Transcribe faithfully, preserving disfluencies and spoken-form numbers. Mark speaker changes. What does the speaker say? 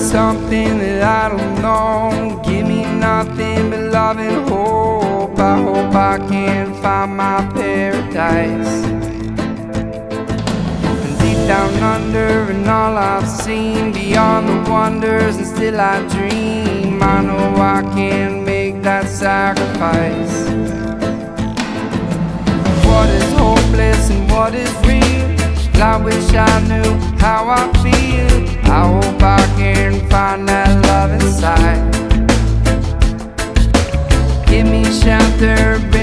Speaker 1: something that I don't know. Give me nothing but love and hope. I hope I can find my paradise. And deep down under, and all I've seen beyond the wonders, and still I dream. I know I can make that sacrifice. What is hopeless and what is real? I wish I knew how I feel. I hope I can find that love inside. Give me shelter, baby.